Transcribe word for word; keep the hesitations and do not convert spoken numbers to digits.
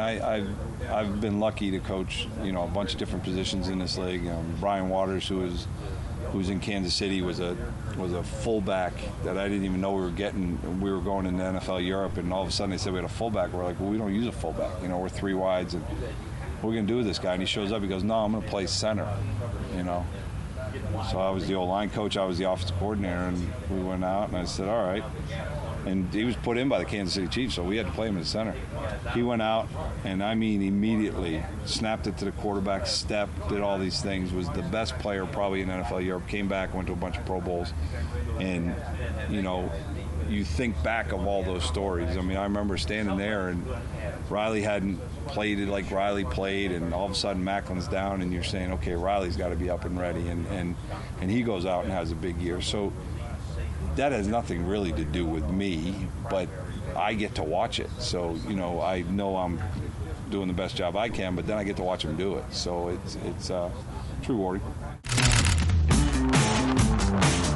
I, I've I've been lucky to coach, you know, a bunch of different positions in this league. Um, Brian Waters, who was who's in Kansas City, was a was a fullback that I didn't even know we were getting. We were going into N F L Europe, and all of a sudden they said we had a fullback. We're like, well, we don't use a fullback. You know, we're three wides, and what are we going to do with this guy? And he shows up. He goes, no, I'm going to play center. You know. So I was the O-line coach. I was the offensive coordinator, and we went out, and I said, all right. And he was put in by the Kansas City Chiefs, so we had to play him at center. He went out, and I mean immediately snapped it to the quarterback, step, did all these things, was the best player probably in N F L Europe, came back, went to a bunch of Pro Bowls. And, you know, you think back of all those stories. I mean, I remember standing there, and Riley hadn't played it like Riley played, and all of a sudden Macklin's down, and you're saying, okay, Riley's got to be up and ready. And, and, and he goes out and has a big year. So that has nothing really to do with me, but I get to watch it. So, you know, I know I'm doing the best job I can, but then I get to watch him do it. So it's, it's, uh, it's rewarding.